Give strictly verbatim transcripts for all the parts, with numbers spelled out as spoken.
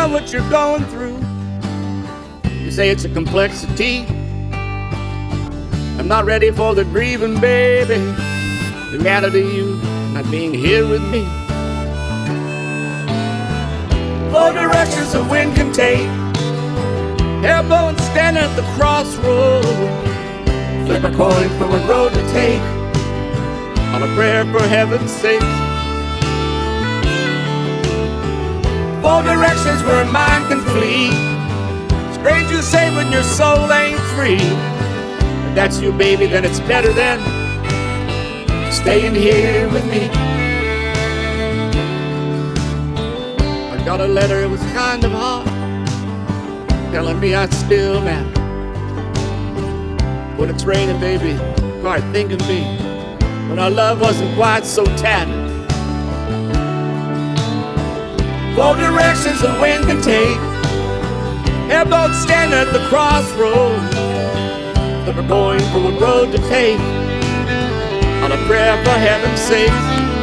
know what you're going through. You say it's a complexity. I'm not ready for the grieving, baby. The reality of you not being here with me. Four directions the wind can take. Elbow standing at the crossroads. Flip a coin for a road to take. On a prayer for heaven's sake. Four directions where a mind can flee. Strangers say when your soul ain't free. If that's you, baby, then it's better than staying here with me. I got a letter, it was kind of hard, telling me I still matter. When it's raining, baby, start thinking of me. When our love wasn't quite so tattered. Four directions the wind can take. Airboats standing at the crossroads. That we're going for a road to take. On a prayer for heaven's sake.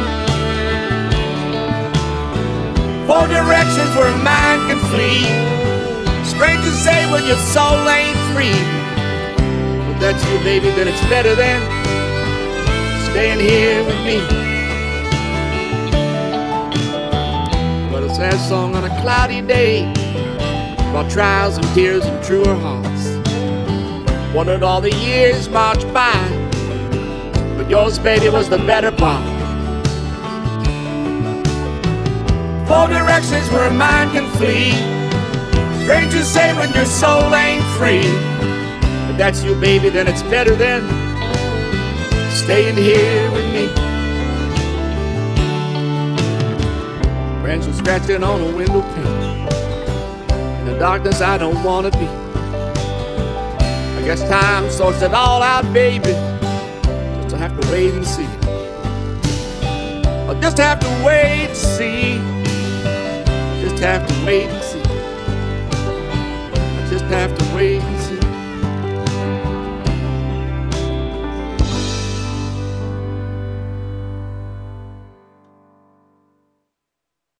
Four directions where a mind can flee. Strangers say when your soul ain't free. If that's you, baby, then it's better than staying here with me. But a sad song on a cloudy day about trials and tears and truer hearts. Wondered all the years marched by, but yours, baby, was the better part. Four directions where a mind can flee. Strangers say when your soul ain't free. If that's you, baby, then it's better than staying here with me. Friends are scratching on a window pane. In the darkness I don't wanna be. I guess time sorts it all out, baby. Just have to wait and see. I'll just have to wait and see. Just have to wait and see. I just have to wait and see.